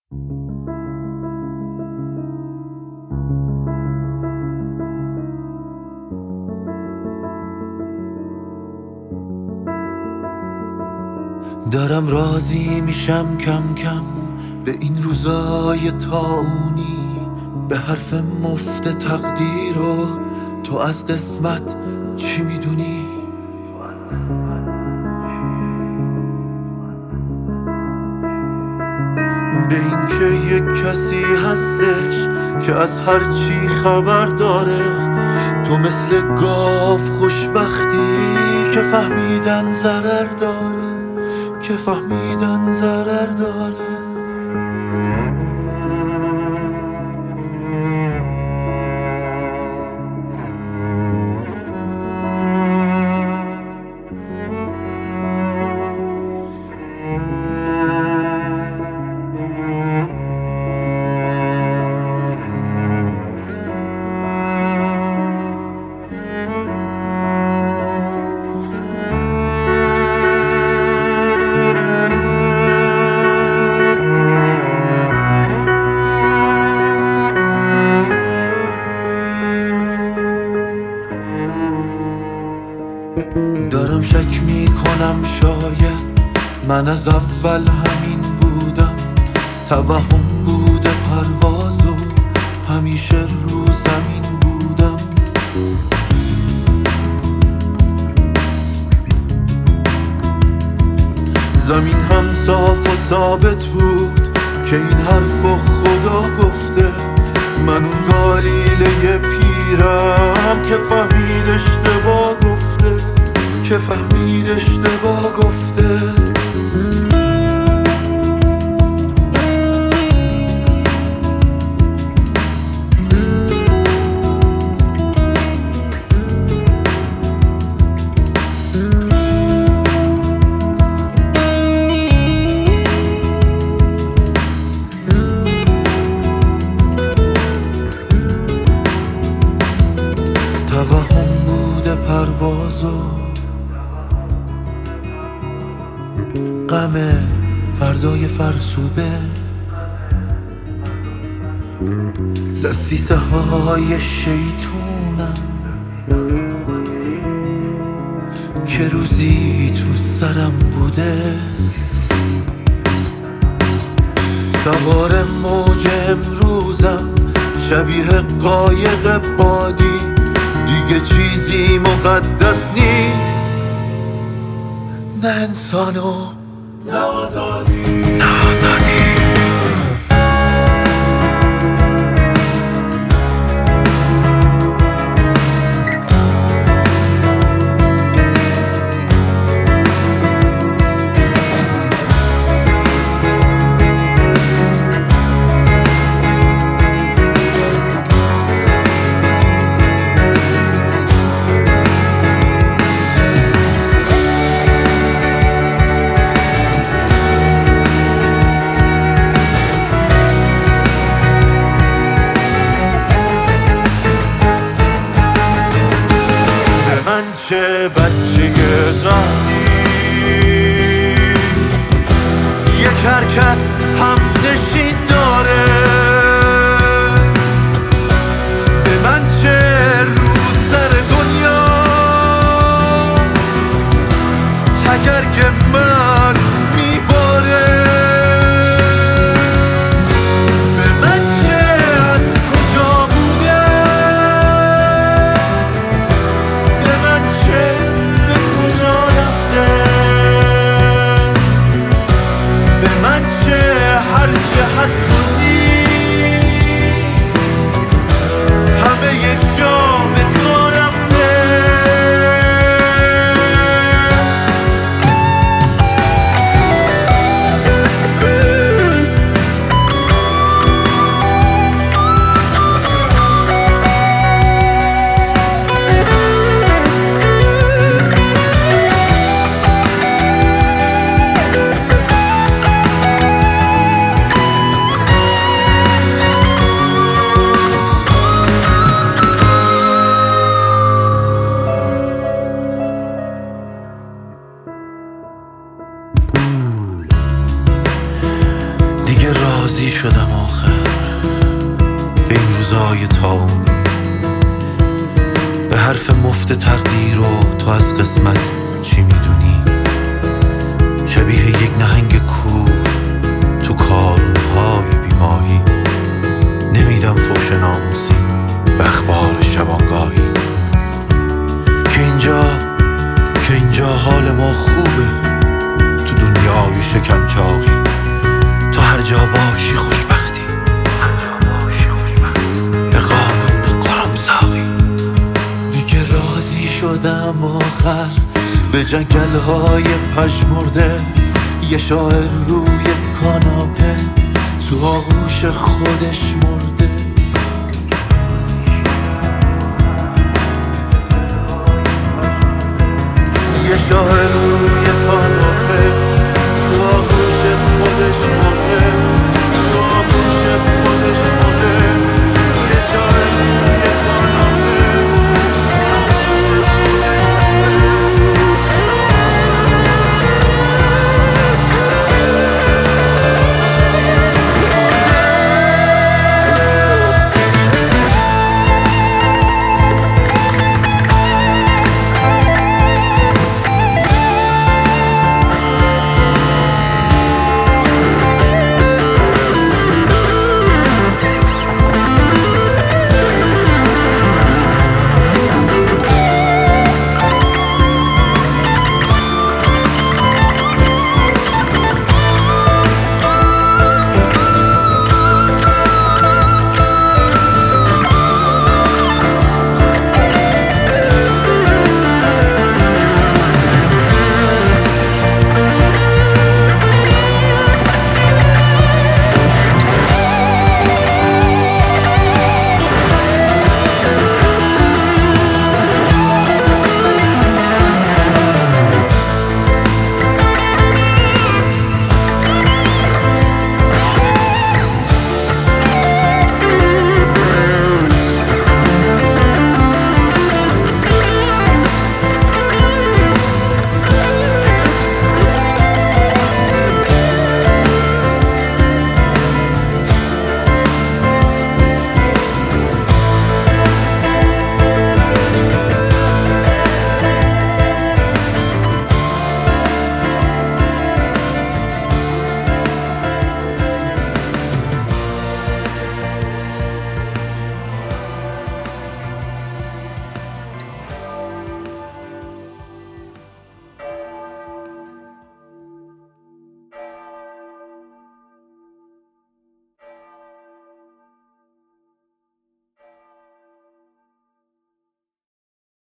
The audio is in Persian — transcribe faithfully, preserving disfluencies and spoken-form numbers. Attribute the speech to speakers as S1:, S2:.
S1: دارم راضی میشم کم کم به این روزای طاعونی، به حرف مفت تقدیر و تو از قسمت چی میدونی؟ به این که یک کسی هستش که از هر چی خبر داره، تو مثل گاو خوشبختی که فهمیدن ضرر داره، که فهمیدن ضرر داره. دارم شک میکنم شاید من از اول همین بودم، توهم بوده پرواز و همیشه رو زمین بودم. زمین هم صاف و ثابت بود که این حرفو خدا گفته، من اون گالیله پیرم که فهمید اشتباه گفته، که فهمید اشتباه گفته. توهم بوده پرواز و غم فردای فرسوده، دسیسه های شیطونم که روزی تو سرم بوده. سوار موج امروزم شبیه قایق بادی، دیگه چیزی مقدس نیست، نه انسان و نه آزادی، نه آزادی. چه بچه قهدی یک هر کس هم نشین داره، به من چه رو سر دنیا تگرگ من میباره، به من چه از کجا بوده، به من چه به کجا رفته، به من چه هرچه هست راضی شدم آخر به این روزای تاون، به حرف مفت تقدیر و تو از قسمت چی میدونی. شبیه یک نهنگ کور تو کارونهای بیماهی، نمیدم فوش ناموسی به اخبار شبانگاهی. که اینجا که اینجا حال ما خوبه تو دنیای شکم چاقی. تو هر جا باشی خوشبختی، به قانون قرم ساقی. دیگه راضی شدم آخر به جنگل های پژمرده، یه شاعر روی کاناپه تو آغوش خودش مرده. یه شاعر روی